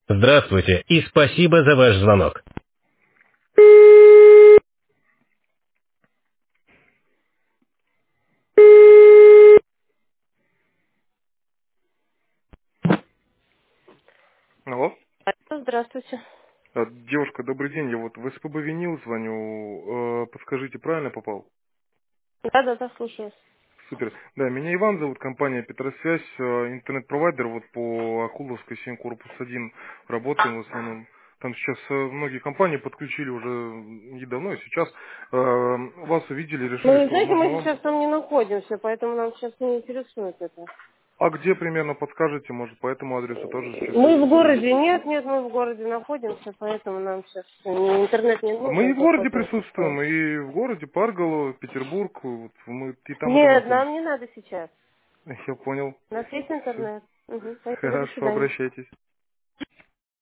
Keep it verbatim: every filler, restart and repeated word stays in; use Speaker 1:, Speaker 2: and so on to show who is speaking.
Speaker 1: Здравствуйте и спасибо за ваш звонок.
Speaker 2: Алло.
Speaker 3: Здравствуйте.
Speaker 2: А, Девушка, добрый день. Я вот в СПБ «Винил» звоню. Э, Подскажите, правильно попал?
Speaker 3: Да, да, да, слушаю.
Speaker 2: Супер. Да, меня Иван зовут, компания «Петросвязь», э, интернет-провайдер вот по Акуловской семь, корпус один. Работаем в основном. Там сейчас э, многие компании подключили уже недавно, и сейчас э, вас увидели, решили,
Speaker 3: Ну,
Speaker 2: что
Speaker 3: знаете,
Speaker 2: можно
Speaker 3: мы
Speaker 2: вам.
Speaker 3: сейчас там не находимся, поэтому нам сейчас не интересует это.
Speaker 2: А где примерно подскажете, может, по этому адресу тоже
Speaker 3: Мы
Speaker 2: чуть-чуть
Speaker 3: в
Speaker 2: заедем?
Speaker 3: городе, нет, нет, мы в городе находимся, поэтому нам сейчас интернет не
Speaker 2: Мы и
Speaker 3: нужен,
Speaker 2: в
Speaker 3: только
Speaker 2: городе
Speaker 3: вот такое.
Speaker 2: присутствуем, и в городе Парголово, Петербург, вот мы и там, и там
Speaker 3: Нет,
Speaker 2: находимся.
Speaker 3: нам не надо сейчас.
Speaker 2: Я понял.
Speaker 3: У нас есть
Speaker 2: Все.
Speaker 3: интернет. Угу, спасибо, до
Speaker 2: Хорошо,
Speaker 3: свидания.
Speaker 2: обращайтесь.